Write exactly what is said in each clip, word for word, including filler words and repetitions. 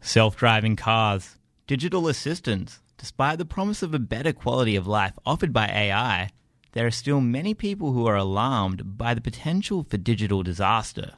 Self-driving cars, digital assistants. Despite the promise of a better quality of life offered by A I, there are still many people who are alarmed by the potential for digital disaster.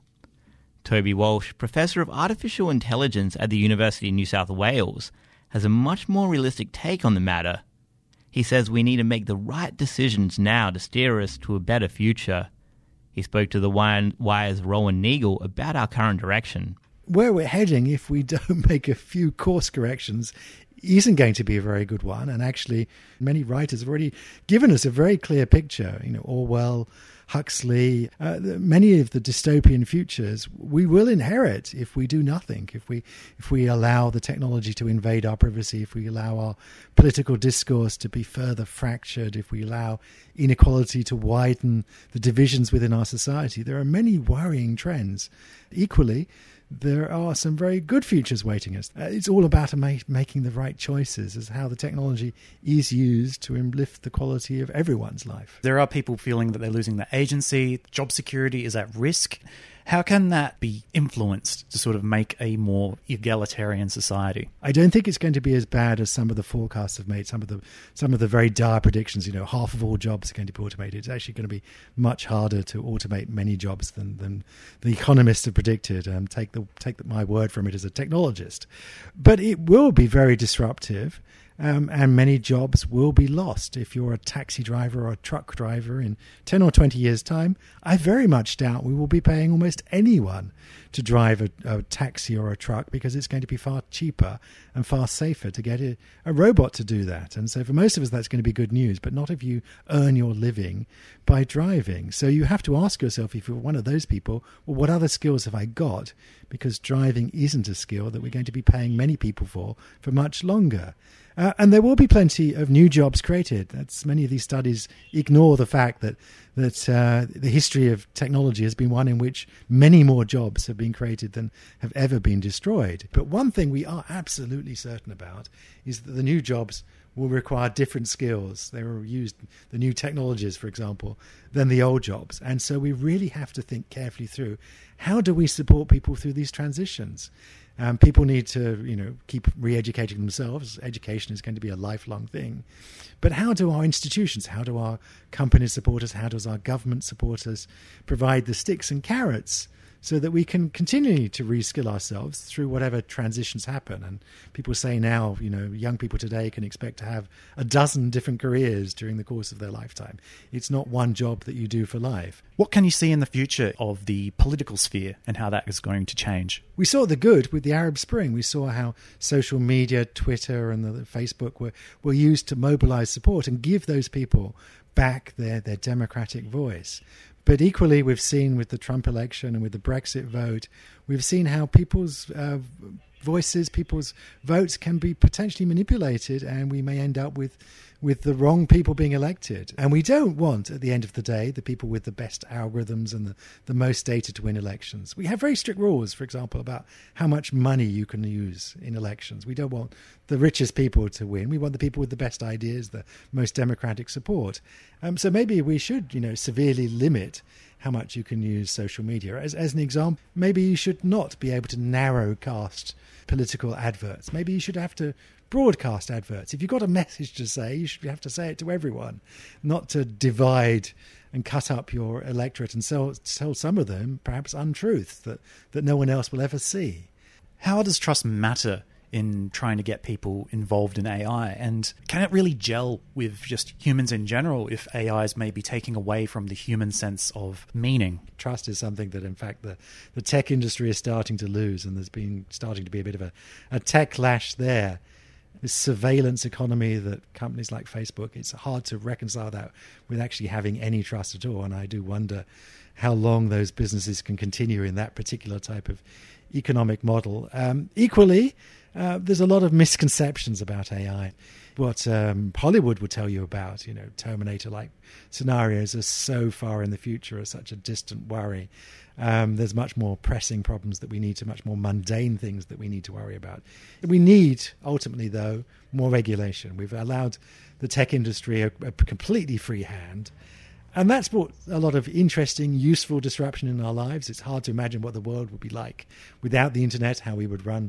Toby Walsh, Professor of Artificial Intelligence at the University of New South Wales, has a much more realistic take on the matter. He says we need to make the right decisions now to steer us to a better future. He spoke to the Wire's Rowan Neagle about our current direction. Where we're heading, if we don't make a few course corrections, isn't going to be a very good one. And actually, many writers have already given us a very clear picture. You know, Orwell, Huxley, uh, many of the dystopian futures we will inherit if we do nothing, if we if we allow the technology to invade our privacy, if we allow our political discourse to be further fractured, if we allow inequality to widen the divisions within our society. There are many worrying trends. Equally, there are some very good futures waiting us. Uh, it's all about ma- making the right choices as how the technology is used to lift the quality of everyone's life. There are people feeling that they're losing their agency, job security is at risk. How can that be influenced to sort of make a more egalitarian society? I don't think it's going to be as bad as some of the forecasts have made, some of the some of the very dire predictions. You know, half of all jobs are going to be automated. It's actually going to be much harder to automate many jobs than, than the economists have predicted. Um, take the take the, my word from it as a technologist. But it will be very disruptive. Um, and many jobs will be lost. If you're a taxi driver or a truck driver in ten or twenty years' time, I very much doubt we will be paying almost anyone to drive a, a taxi or a truck, because it's going to be far cheaper and far safer to get a, a robot to do that. And so for most of us, that's going to be good news, but not if you earn your living by driving. So you have to ask yourself, if you're one of those people, well, what other skills have I got? Because driving isn't a skill that we're going to be paying many people for for much longer. Uh, and there will be plenty of new jobs created. That's many of these studies ignore the fact that that uh, the history of technology has been one in which many more jobs have been created than have ever been destroyed. But one thing we are absolutely certain about is that the new jobs will require different skills. They will use the new technologies, for example, than the old jobs. And so we really have to think carefully through, how do we support people through these transitions? Um, people need to, you know, keep re-educating themselves. Education is going to be a lifelong thing. But how do our institutions, how do our companies support us, how does our government support us, provide the sticks and carrots so that we can continue to reskill ourselves through whatever transitions happen? And people say now, you know, young people today can expect to have a dozen different careers during the course of their lifetime. It's not one job that you do for life. What can you see in the future of the political sphere and how that is going to change? We saw the good with the Arab Spring. We saw how social media, Twitter and the, the Facebook were, were used to mobilize support and give those people back their, their democratic voice. But equally, we've seen with the Trump election and with the Brexit vote, we've seen how people's uh, voices, people's votes can be potentially manipulated, and we may end up with with the wrong people being elected. And we don't want, at the end of the day, the people with the best algorithms and the, the most data to win elections. We have very strict rules, for example, about how much money you can use in elections. We don't want the richest people to win. We want the people with the best ideas, the most democratic support. Um, so maybe we should, you know, severely limit how much you can use social media. As, as an example, maybe you should not be able to narrow cast political adverts. Maybe you should have to broadcast adverts. If you've got a message to say, you should have to say it to everyone, not to divide and cut up your electorate and sell, tell some of them perhaps untruths that, that no one else will ever see. How does trust matter in trying to get people involved in A I? And can it really gel with just humans in general if A Is may be taking away from the human sense of meaning? Trust is something that, in fact, the, the tech industry is starting to lose, and there's been starting to be a bit of a, a tech clash there. This surveillance economy that companies like Facebook, it's hard to reconcile that with actually having any trust at all. And I do wonder how long those businesses can continue in that particular type of economic model. Um, equally, uh, there's a lot of misconceptions about A I. What um, Hollywood would tell you about, you know, Terminator-like scenarios are so far in the future, are such a distant worry. Um, there's much more pressing problems that we need to, much more mundane things that we need to worry about. We need, ultimately, though, more regulation. We've allowed the tech industry a, a completely free hand, and that's brought a lot of interesting, useful disruption in our lives. It's hard to imagine what the world would be like without the internet, how we would run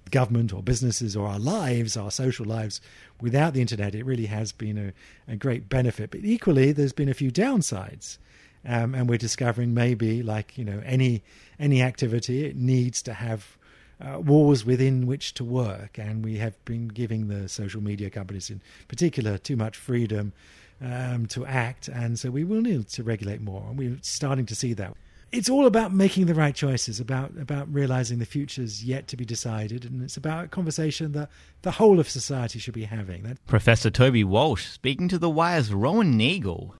government or businesses or our lives, our social lives, without the internet, it really has been a, a great benefit. But equally, there's been a few downsides. Um, and we're discovering maybe, like, you know, any any activity, it needs to have uh, walls within which to work. And we have been giving the social media companies in particular too much freedom um, to act. And so we will need to regulate more. And we're starting to see that. It's all about making the right choices, about about realizing the future's yet to be decided. And it's about a conversation that the whole of society should be having. That- Professor Toby Walsh speaking to The Wire's Rowan Neagle.